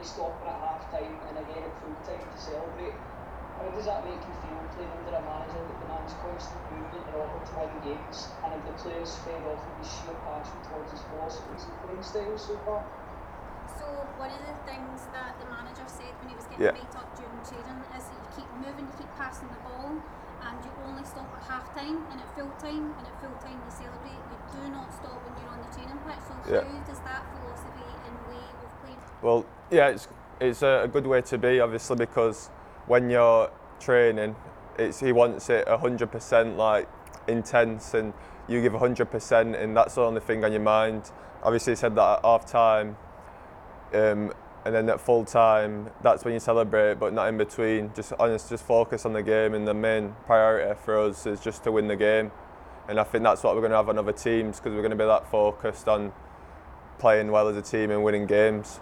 stopping at half time and again at full time to celebrate. How does that make you feel playing under a manager that demands constant movement in order to win games, and have the players fed off of his sheer passion towards his philosophies and playing style so far? So one of the things that the manager said when he was getting beat up during training is that you keep moving, you keep passing the ball, and you only stop at half time and at full time, and at full time you celebrate. You do not stop when you're on the training pitch. So how does that philosophy and way of playing? Well, yeah, it's a good way to be, obviously, because when you're training, he wants it 100% like intense, and you give 100%, and that's the only thing on your mind. Obviously, he said that at half time, and then at full time, that's when you celebrate, but not in between. Just focus on the game, and the main priority for us is just to win the game. And I think that's what we're going to have on other teams, because we're going to be that focused on playing well as a team and winning games.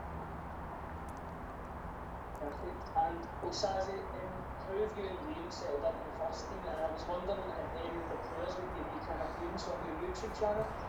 Sazi, how have you and Liam settled into the first team? And I was wondering if any of the players would be making an appearance on your YouTube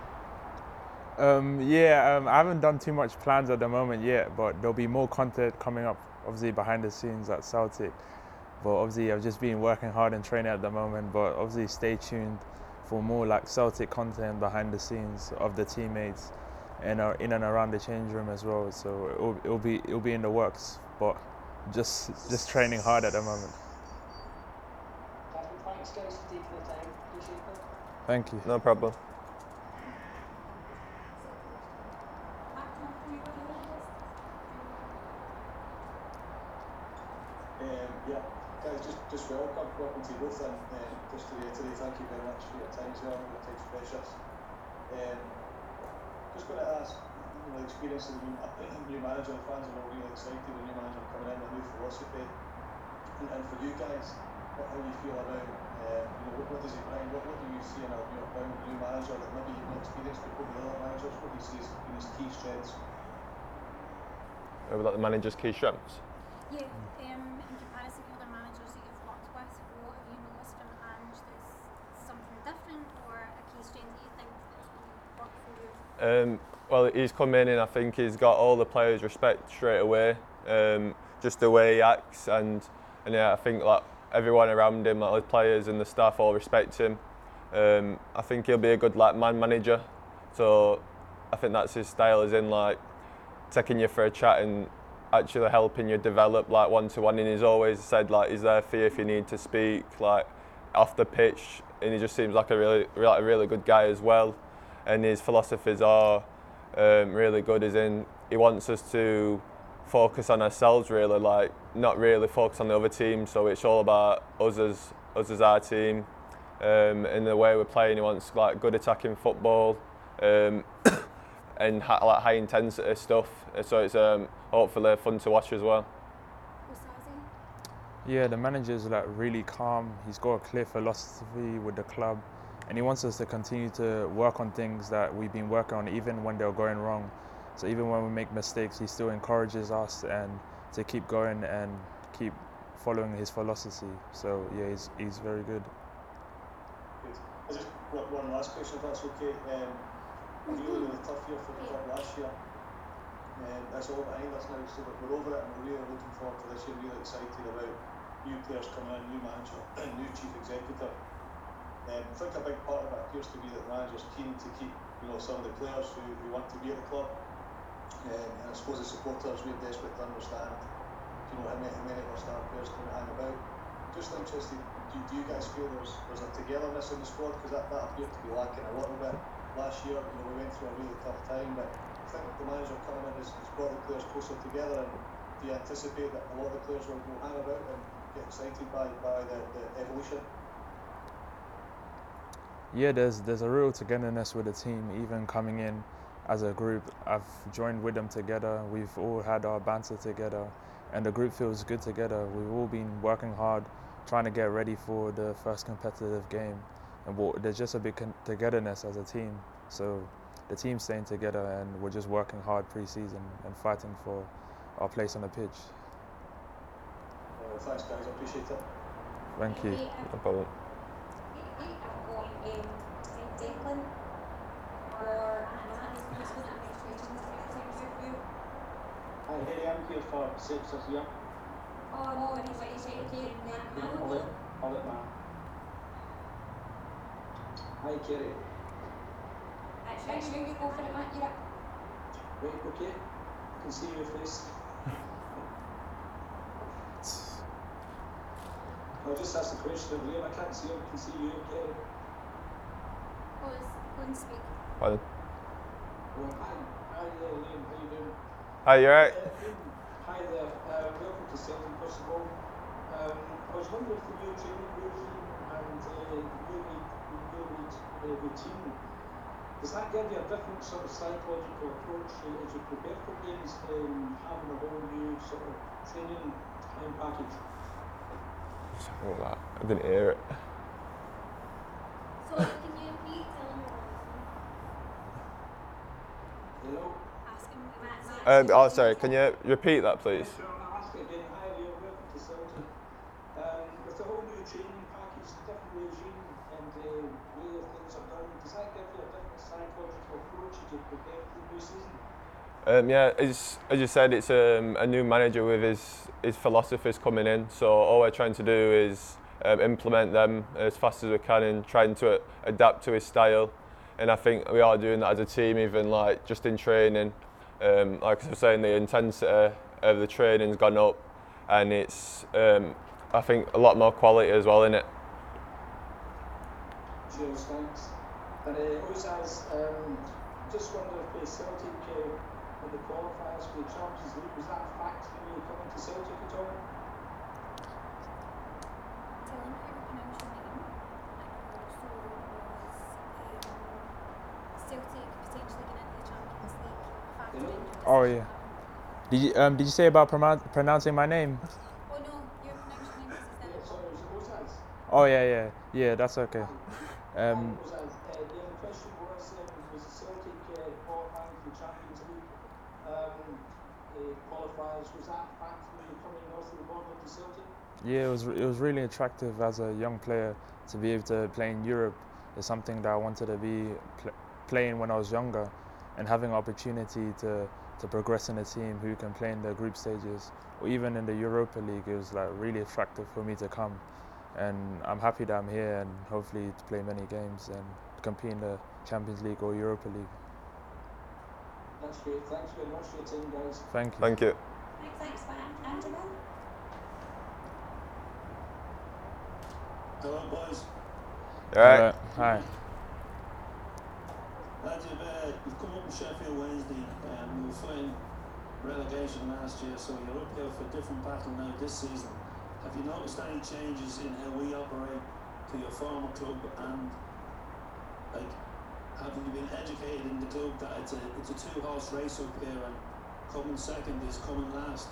channel? I haven't done too much plans at the moment yet, but there'll be more content coming up, obviously behind the scenes at Celtic. But obviously I've just been working hard and training at the moment, but obviously stay tuned for more like Celtic content behind the scenes of the teammates and in and around the change room as well. So it'll be in the works, but just training hard at the moment. Thanks guys for taking the time. Appreciate it. Thank you. No problem. Guys, just welcome to you both, and just to reiterate, thank you very much for your time as well. Your time's precious. Just going to ask, the experience of the new manager, the fans are all really excited, the new manager coming in, a new philosophy, and for you guys, how you feel about, what does he bring, what do you see in a new manager that maybe you've not experienced before with other managers? What do you see as his key strengths? About the manager's key strengths? Yeah, in comparison to other managers that you've worked with, what have you noticed from Ange that's something different, or a key strength that you think that's going to work for you? Well, he's come in and I think he's got all the players' respect straight away. Just the way he acts, and yeah, I think like everyone around him, like the players and the staff, all respect him. I think he'll be a good man manager. So I think that's his style, is in like taking you for a chat and actually helping you develop like one-to-one. And he's always said like he's there for you if you need to speak like off the pitch. And he just seems like a really good guy as well. And his philosophies are really good, as in he wants us to focus on ourselves, really, like not really focus on the other team. So it's all about us as our team. In the way we're playing, he wants like good attacking football and like high intensity stuff. So it's hopefully fun to watch as well. Yeah, the manager's like really calm. He's got a clear philosophy with the club, and he wants us to continue to work on things that we've been working on, even when they're going wrong. So even when we make mistakes, he still encourages us and to keep going and keep following his philosophy. So yeah, he's very good. Good. Just one last question, if that's okay. Really tough year for the club last year. That's all behind us now, so we're over it, and we're really looking forward to this year. Really excited about new players coming in, new manager, and new chief executive. I think a big part of it appears to be that the manager's keen to keep, some of the players who want to be at the club. And I suppose the supporters, we're desperate to understand, how many of our star players can hang about. Just interested, do you guys feel there's a togetherness in the squad? Because that appeared to be lacking a little bit last year. We went through a really tough time, but I think the manager coming in has brought the players closer together. And do you anticipate that a lot of the players will hang about and get excited by the evolution? Yeah, there's a real togetherness with the team, even coming in as a group. I've joined with them together. We've all had our banter together, and the group feels good together. We've all been working hard, trying to get ready for the first competitive game, and there's just a big togetherness as a team. So the team's staying together, and we're just working hard pre-season and fighting for our place on the pitch. Thanks guys, I appreciate it. Thank you. No problem. Declan or Matt is going to make Hi, Kim here for 6 or here. Oh no, what you say, okay, I'll let Matt. Hi Kerry. Actually, you go for it, Matt, you're up. Right, okay. Can see your face. I'll just ask the question of Liam. I can't see him. Can see you, Kerry. Go and speak. Pardon? Well, hi there, Liam. How you doing? Hi, you alright? Hi there. Welcome to Celtic, first of all. I was wondering if the new training regime and your routine, does that give you a different sort of psychological approach as you prepare for games, having a whole new sort of training time package? What was that? I didn't hear it. So, can you repeat? Tell him Hello? ask him, Matt. Oh, sorry, can you repeat that, please? Sure, I'll ask you again. Hi, Liam. Welcome to Celtic. With the whole new training package, the different regime and the way of things are done, does that give you a different psychological approach as you prepare for the new season? Yeah, as you said, it's a new manager with his philosophies coming in. So all we're trying to do is implement them as fast as we can and trying to adapt to his style. And I think we are doing that as a team, even like just in training. Like I was saying, the intensity of the training's gone up, and it's I think a lot more quality as well in it. Cheers, thanks. And also, just wonder if Celtic in the qualifiers for the Champions League, was that a fact when you were coming to Celtic at all? Tell him how to pronounce your name. And also was Celtic potentially getting into the Champions League factor into this Oh, season? Did you say about pronouncing my name? Oh no, your pronounce your name is Yeah, sorry, was it Ozaz? Oh yeah, that's okay. Ozaz, the other question was the Celtic qualifying for the Champions League qualifiers, was that a fact when you were coming north of the border to Celtic? Yeah, it was really attractive as a young player to be able to play in Europe. It's something that I wanted to be playing when I was younger, and having opportunity to progress in a team who can play in the group stages or even in the Europa League. It was like really attractive for me to come, and I'm happy that I'm here and hopefully to play many games and compete in the Champions League or Europa League. That's great. Thanks very much for your time, guys. Thank you. Thank you. Thanks, Matt. Angela? Hello, boys. You alright? Hi. Lads, you've come up in Sheffield Wednesday, and we were fighting relegation last year, so you're up here for a different battle now this season. Have you noticed any changes in how we operate to your former club, and like, have you been educated in the club that it's a two-horse race up here, and coming second is coming last?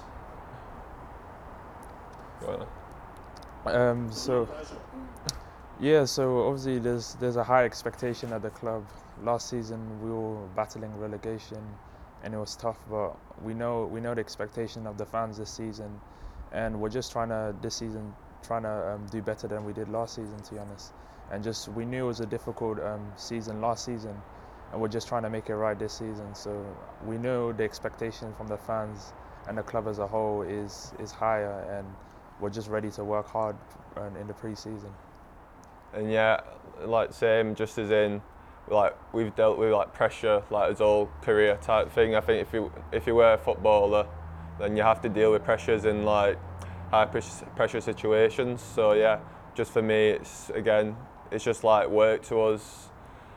So yeah, so obviously there's a high expectation at the club. Last season we were battling relegation, and it was tough. But we know the expectation of the fans this season, and we're just trying to do better than we did last season, to be honest. And just we knew it was a difficult season last season, and we're just trying to make it right this season. So we know the expectation from the fans and the club as a whole is higher, and we're just ready to work hard in the pre-season. And yeah, like same, just as in, like we've dealt with like pressure, like as all career type thing. I think if you were a footballer, then you have to deal with pressures in like high pressure situations. So yeah, just for me, it's just like work to us.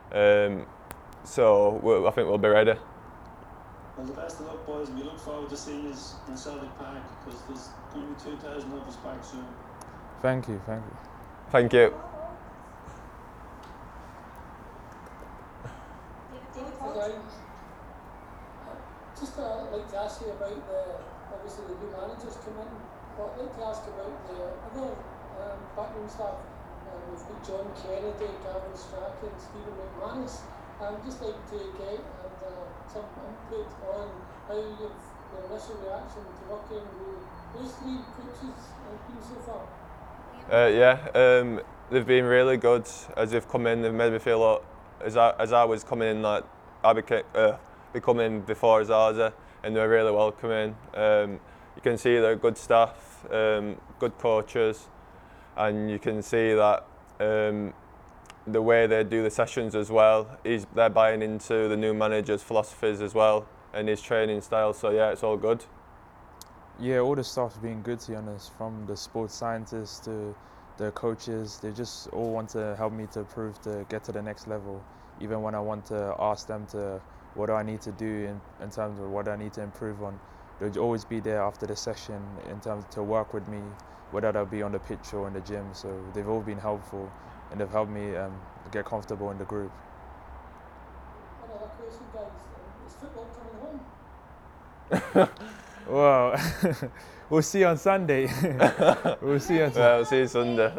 So I think we'll be ready. Well, the best of luck, boys, and we look forward to seeing you in Celtic Park, because there's going to be 2,000 of us back soon. Thank you. Thank you. Just like to ask you about obviously the new managers come in, but I'd like to ask about the other backroom staff. We've got John Kennedy, Gavin Strachan, Stephen McManus. Just like to get some input on how your initial reaction to working with those three coaches have been so far. They've been really good as they've come in. They've made me feel as I was coming in, like I became coming in before Zaza, and they're really welcoming. You can see they're good staff, good coaches, and you can see that the way they do the sessions as well, they're buying into the new manager's philosophies as well and his training style. So yeah, it's all good. Yeah, all the staff's been good, to be honest, from the sports scientists to the coaches. They just all want to help me to improve, to get to the next level. Even when I want to ask them to what do I need to do in terms of what I need to improve on, they'll always be there after the session in terms to work with me, whether they'll be on the pitch or in the gym. So they've all been helpful, and they've helped me get comfortable in the group. One other question, guys. Is football coming home? Well, we'll see on Sunday. We'll see on Sunday. Yeah, we'll see you Sunday.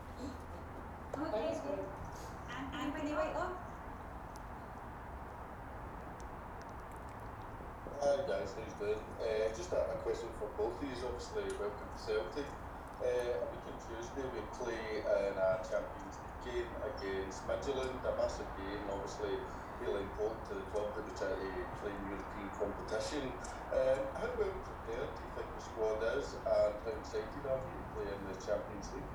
Hi guys, how you doing? Just a question for both of you. Obviously, welcome to Celtic. A week on Tuesday we play in a Champions League game against Midtjylland, a massive game, obviously really important to the club that we try to play in European competition. How well prepared do you think the squad is, and how excited are you to play in the Champions League?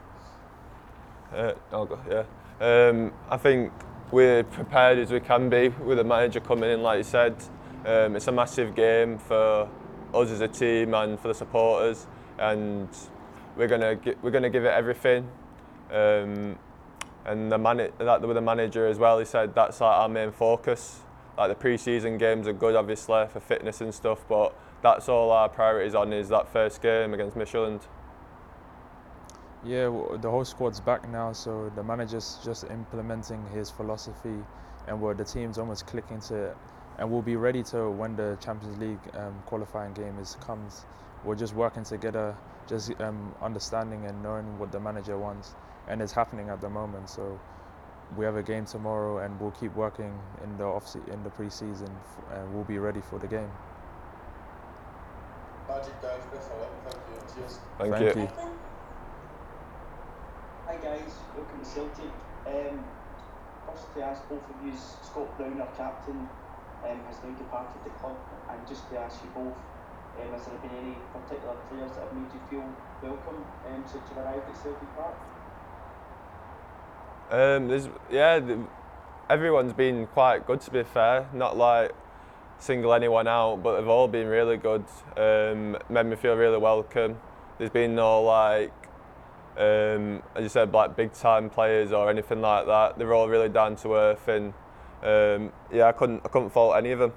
I'll go, yeah. I think we're prepared as we can be with the manager coming in, like you said. It's a massive game for us as a team and for the supporters, and we're gonna give it everything. And with the manager as well, he said that's like our main focus. Like the pre-season games are good, obviously, for fitness and stuff, but that's all our priorities on is that first game against Midtjylland. Yeah, the whole squad's back now, so the manager's just implementing his philosophy, and the team's almost clicking to it. And we'll be ready to when the Champions League qualifying game comes. We're just working together, just understanding and knowing what the manager wants, and it's happening at the moment. So we have a game tomorrow, and we'll keep working in the pre-season, and we'll be ready for the game. Magic guys, best of luck. Thank you. Cheers. Thank you. Hi guys, welcome to Celtic. First to ask both of you, Scott Brown, our captain, has now departed the club, and just to ask you both, has there been any particular players that have made you feel welcome since you've arrived at Celtic Park? Everyone's been quite good, to be fair. Not like single anyone out, but they've all been really good. Made me feel really welcome. There's been no like, as you said, like big time players or anything like that. They're all really down to earth, and I couldn't fault any of them.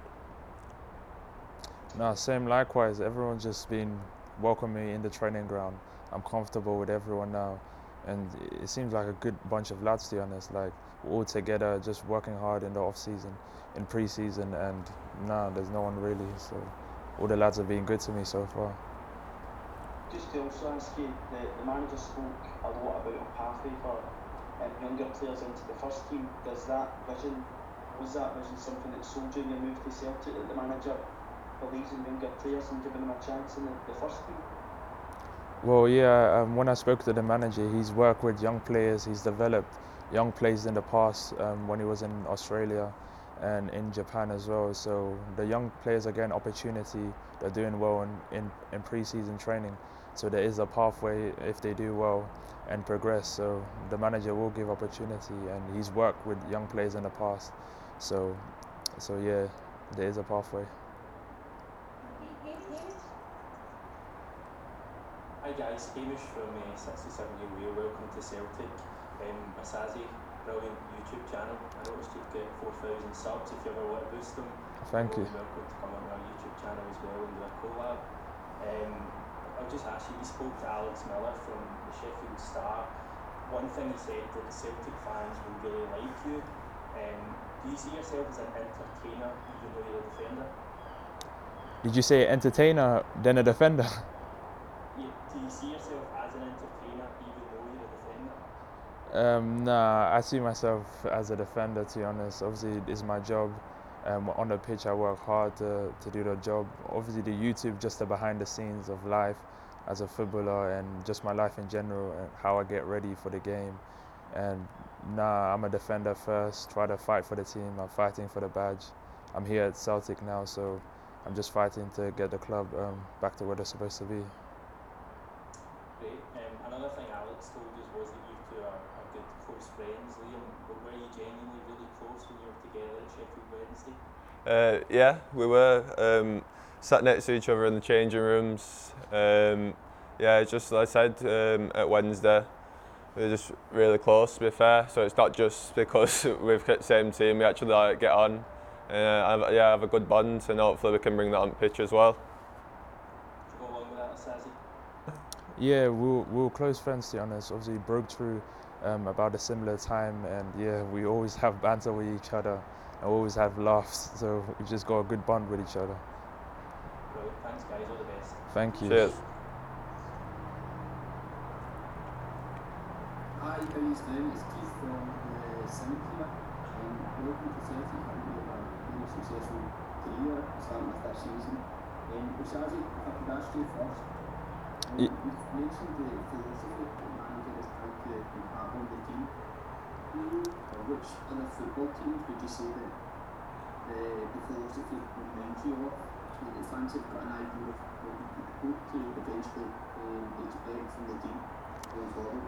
No, same likewise. Everyone's just been welcoming me in the training ground. I'm comfortable with everyone now, and it seems like a good bunch of lads, to be honest. Like we're all together, just working hard in the off season, in pre-season, and there's no one really. So all the lads have been good to me so far. Just to also ask you, the manager spoke a lot about a pathway for younger players into the first team. Was that vision something that sold you in your move to Celtic, that the manager believes in younger players and giving them a chance in the first team? Well, yeah, when I spoke to the manager, he's worked with young players, he's developed young players in the past when he was in Australia and in Japan as well. So the young players are getting opportunity, they're doing well in pre-season training. So there is a pathway if they do well and progress. So the manager will give opportunity, and he's worked with young players in the past. So yeah, there is a pathway. Hi guys, Hamish from 67 Year Wheel. Welcome to Celtic. Asazi, brilliant YouTube channel. I noticed you've got 4,000 subs. If you ever want to boost them, Thank you. Welcome to come on our YouTube channel as well and do a collab. I'll just ask you, we spoke to Alex Miller from the Sheffield Star. One thing he said that Celtic fans will really like you. Do you see yourself as an entertainer even though you're a defender? Did you say entertainer then a defender? Yeah, do you see yourself as an entertainer even though you're a defender? Nah, I see myself as a defender, to be honest. Obviously, it's my job. On the pitch, I work hard to do the job. Obviously, the YouTube, just the behind the scenes of life as a footballer and just my life in general and how I get ready for the game. And I'm a defender first, try to fight for the team. I'm fighting for the badge. I'm here at Celtic now, so I'm just fighting to get the club back to where they're supposed to be. Great. Another thing Alex told us was that you two are good close friends, Liam. But were you genuinely really close when you were together at Sheffield Wednesday? Yeah, we were sat next to each other in the changing rooms. Yeah, just like I said at Wednesday, we're just really close, to be fair. So it's not just because we've got the same team. We actually like get on. Have a good bond, and hopefully we can bring that on pitch as well. Do you go along with that, Sazi? Yeah, we were close friends, to be honest. Obviously, broke through about a similar time, and yeah, we always have banter with each other, and always have laughs. So we've just got a good bond with each other. Brilliant. Thanks, guys. All the best. Thank you. Cheers. Hi, how are you doing? It's Keith from the Sync here. Welcome to Celtic. I hope you have a really successful career starting with this season. Usazi, if I could ask you first, you've mentioned the philosophy that the manager is trying to impart on the team. Which other football teams would you say that the philosophy reminds you of? So the fans have got an idea of what we could hope to eventually expect from the team going forward?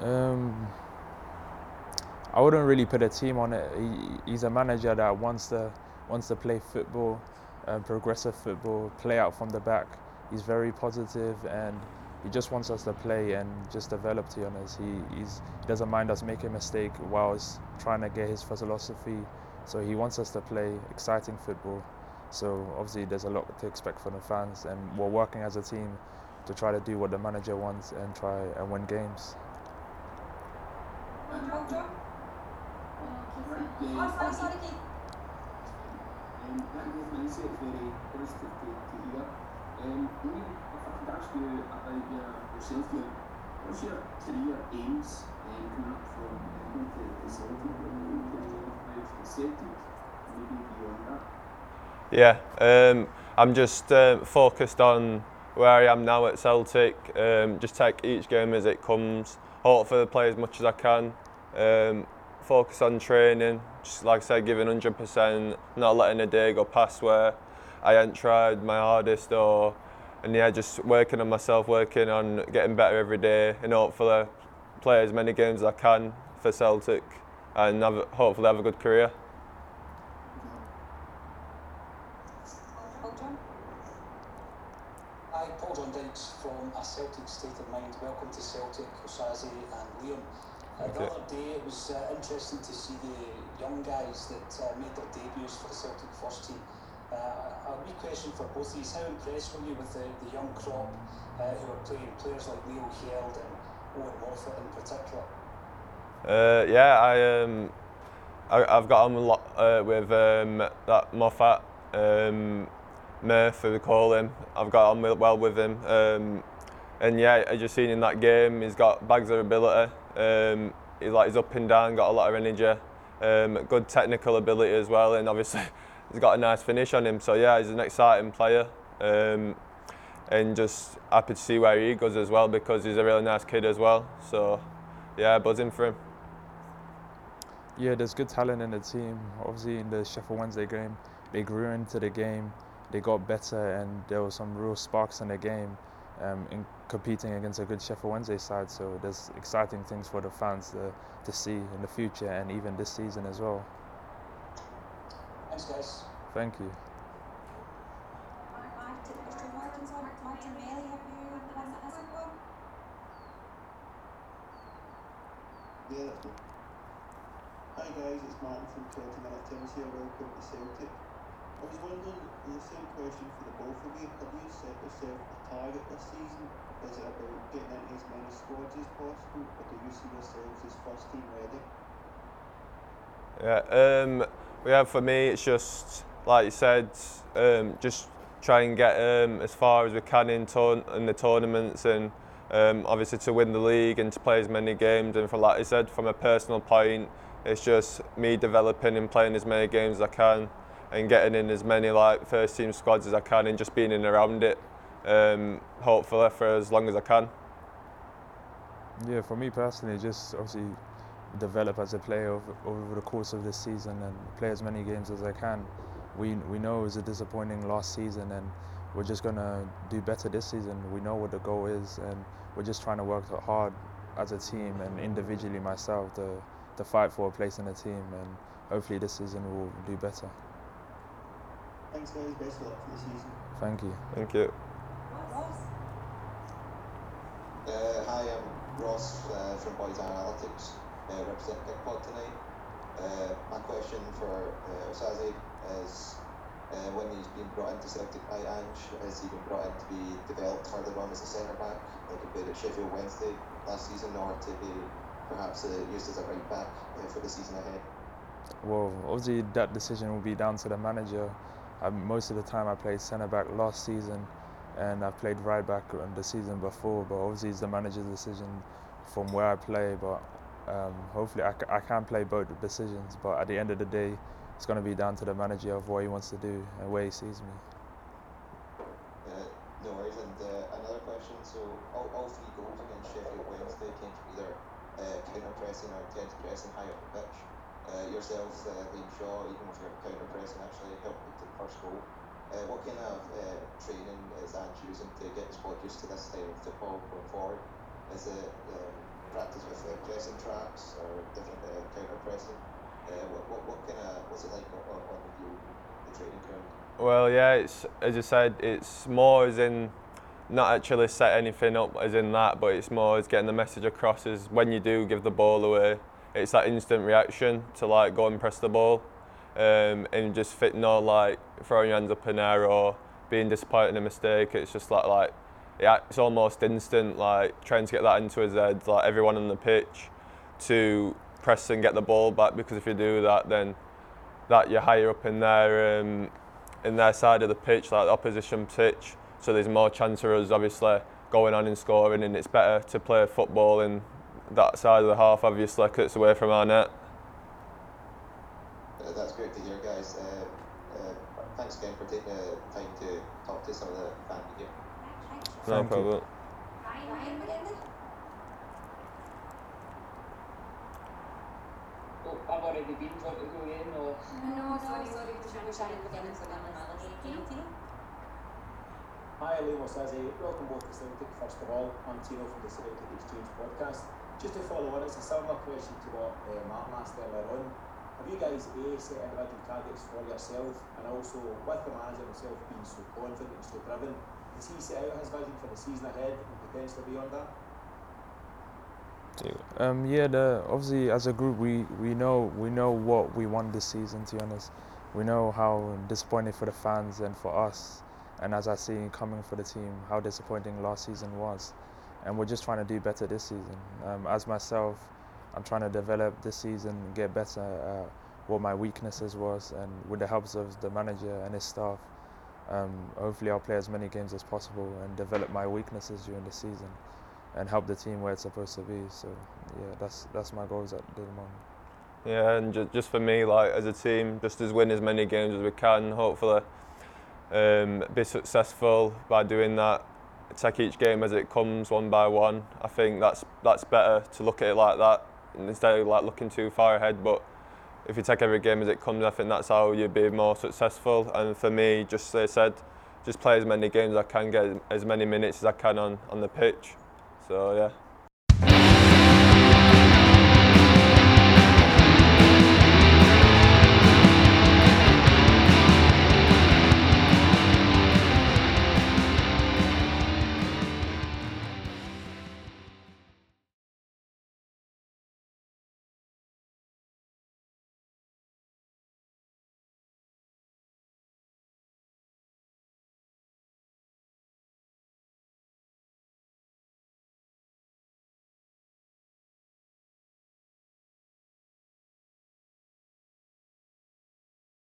I wouldn't really put a team on it. He's a manager that wants to play football, progressive football, play out from the back. He's very positive, and he just wants us to play and just develop, to be honest. He doesn't mind us making a mistake whilst trying to get his philosophy. So he wants us to play exciting football. So obviously there's a lot to expect from the fans, and we're working as a team to try to do what the manager wants and try and win games. Sorry, Keith. That mindset is very positive to hear. Liam, if I could ask you about yourself here, what's your career aims coming up from going to Celtic? About Celtic, maybe beyond that? Yeah, I'm just focused on where I am now at Celtic. Just take each game as it comes. Hopefully play as much as I can. Focus on training, just like I said, giving 100%, not letting a day go past where I ain't tried my hardest, and just working on myself, working on getting better every day, and hopefully play as many games as I can for Celtic, and hopefully have a good career. Hi, Paul John Dykes from A Celtic State of Mind. Welcome to Celtic, Osazi and Liam. The other day it was interesting to see the young guys that made their debuts for the Celtic first team. A wee question for both of you. How impressed were you with the young crop who are playing, players like Leo Hjeld and Owen Moffat in particular? I've got on a lot with that Moffat, Murph, who we call him. I've got on well with him. And yeah, I just seen in that game, he's got bags of ability. He's up and down, got a lot of energy, good technical ability as well, and obviously he's got a nice finish on him. So yeah, he's an exciting player, and just happy to see where he goes as well, because he's a really nice kid as well. So yeah, buzzing for him. Yeah, there's good talent in the team. Obviously in the Sheffield Wednesday game, they grew into the game, they got better, and there were some real sparks in the game. In competing against a good Sheffield Wednesday side, so there's exciting things for the fans to see in the future and even this season as well. Thanks, guys. Thank you. Yeah, that's me. Hi guys, it's Martin from 20 Minute Tims here. Welcome to Celtic. I was wondering, the same question for the both of you. Have you set yourself a target this season? Is it about getting into as many squads as possible, or do you see yourselves as first team ready? Yeah, for me, it's just like you said, just try and get as far as we can in the tournaments, and obviously to win the league and to play as many games. And like I said, from a personal point, it's just me developing and playing as many games as I can, and getting in as many first team squads as I can, and just being in and around it, hopefully for as long as I can. Yeah, for me personally, just obviously develop as a player over the course of this season and play as many games as I can, we know it was a disappointing last season, and we're just gonna do better this season. We know what the goal is, and we're just trying to work hard as a team and individually myself to fight for a place in the team, and hopefully this season we'll do better. Thanks guys, best of luck for the season. Thank you. Thank you. Hi, I'm Ross from Boys Analytics, representing Pickpod tonight. My question for Osaze is, when he's been brought into Celtic by Ange, has he been brought in to be developed further on as a centre-back, like he played at Sheffield Wednesday last season, or to be perhaps used as a right-back for the season ahead? Well, obviously that decision will be down to the manager. Most of the time I played centre-back last season, and I played right-back the season before, but obviously it's the manager's decision from where I play, but hopefully I can play both decisions, but at the end of the day it's going to be down to the manager of what he wants to do and where he sees me. No worries, and another question, so all three goals against Sheffield Wednesday came from either counter-pressing or intense pressing high up the pitch. Yourself, Liam Shaw, even with your counter-pressing actually helped with the first goal. What kind of training is Ange using to get the squad used to this style of football going forward? Is it practice with pressing traps or different counter-pressing? What's it like on the training ground? Well, yeah, it's, as you said, it's more as in not actually set anything up as in that, but it's more as getting the message across as when you do give the ball away, it's that instant reaction to like go and press the ball, and just fit no like throwing your hands up in air or being disappointed in a mistake. It's just like it's almost instant, like trying to get that into his head, like everyone on the pitch to press and get the ball back, because if you do that, then that you're higher up in their side of the pitch, like the opposition pitch, so there's more chance of us obviously going on and scoring, and it's better to play football in that side of the half, obviously, because it's away from our net. That's great to hear, guys. Thanks again for taking the time to talk to some of the fan media. No problem. Oh, I've already been. Do you want to go again, or? No, sorry, we're trying to begin so Hi, Liam Osaze. Welcome both to Celtic. First of all, I'm Tino from the Celtic Exchange podcast. Just to follow on, it's a similar question to what Martin asked earlier on. Have you guys set individual targets for yourself, and also with the manager himself being so confident and so driven, does he set out his vision for the season ahead and potentially beyond that? Obviously as a group we know what we want this season, to be honest. We know how disappointing for the fans and for us, and as I see coming for the team, how disappointing last season was. And we're just trying to do better this season. As myself, I'm trying to develop this season, get better at what my weaknesses was, and with the help of the manager and his staff, hopefully I'll play as many games as possible and develop my weaknesses during the season and help the team where it's supposed to be. So yeah, that's my goals at the moment. Yeah, and just for me, like as a team, just as win as many games as we can, hopefully be successful by doing that. Take each game as it comes, one by one. I think that's better to look at it like that instead of like looking too far ahead. But if you take every game as it comes, I think that's how you'll be more successful. And for me, just as I said, just play as many games as I can, get as many minutes as I can on the pitch. So yeah.